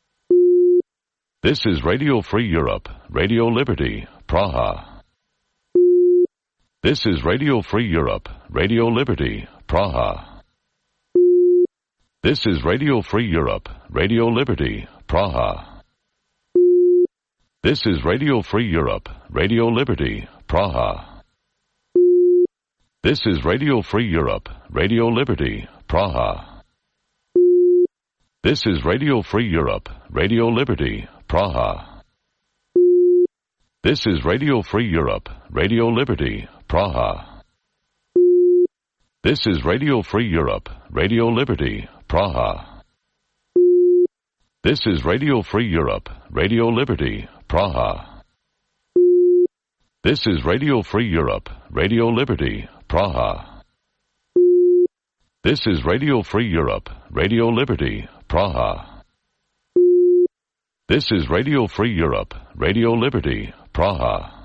This is Radio Free Europe, Radio Liberty, Praha. This is Radio Free Europe, Radio Liberty, Praha. This is Radio Free Europe, Radio Liberty, Praha. This is Radio Free Europe, Radio Liberty, Praha. This is Radio Free Europe, Radio Liberty, Praha. This is Radio Free Europe, Radio Liberty, Praha. This is Radio Free Europe, Radio Liberty, Praha. This is Radio Free Europe, Radio Liberty, Praha. This is Radio Free Europe, Radio Liberty, Praha. This is Radio Free Europe, Radio Liberty, Praha. This is Radio Free Europe, Radio Liberty, Praha. This is Radio Free Europe, Radio Liberty, Praha.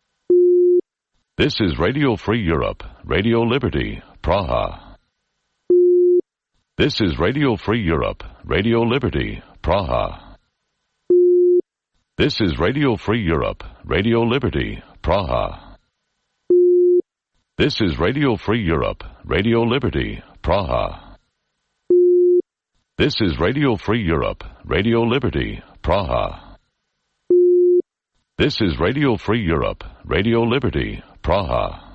This is Radio Free Europe, Radio Liberty, Praha. This is Radio Free Europe, Radio Liberty, Praha. This is Radio Free Europe, Radio Liberty, Praha. This is Radio Free Europe, Radio Liberty, Praha. This is Radio Free Europe, Radio Liberty, Praha. This is Radio Free Europe, Radio Liberty, Praha.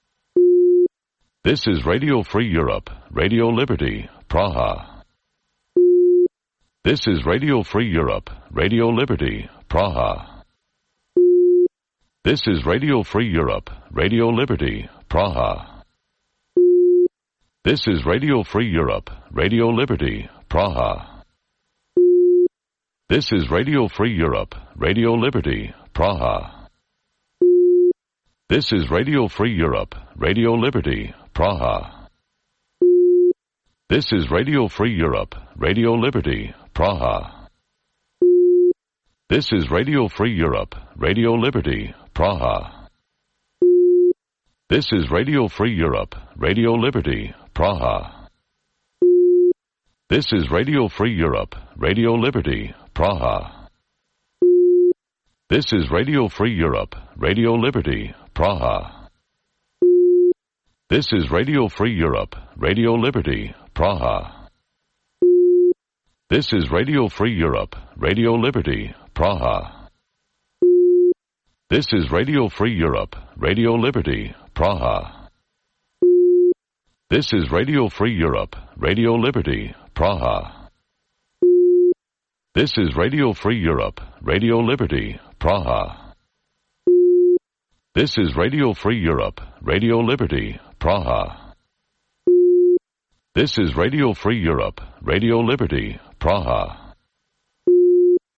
This is Radio Free Europe, Radio Liberty, Praha. This is Radio Free Europe, Radio Liberty, Praha. This is Radio Free Europe, Radio Liberty, Praha. This is Radio Free Europe, Radio Liberty, Praha. This is Radio Free Europe, Radio Liberty, Praha. This is Radio Free Europe, Radio Liberty, Praha. This is Radio Free Europe, Radio Liberty, Praha. This is Radio Free Europe, Radio Liberty, Praha. This is Radio Free Europe, Radio Liberty, Praha. This is Radio Free Europe, Radio Liberty, Praha. This is Radio Free Europe, Radio Liberty, Praha. This is Radio Free Europe, Radio Liberty, Praha. This is Radio Free Europe, Radio Liberty, Praha. This is Radio Free Europe, Radio Liberty, Praha. This is Radio Free Europe, Radio Liberty, Praha. This is Radio Free Europe, Radio Liberty, Praha. This is Radio Free Europe, Radio Liberty, Praha. This is Radio Free Europe, Radio Liberty, Praha.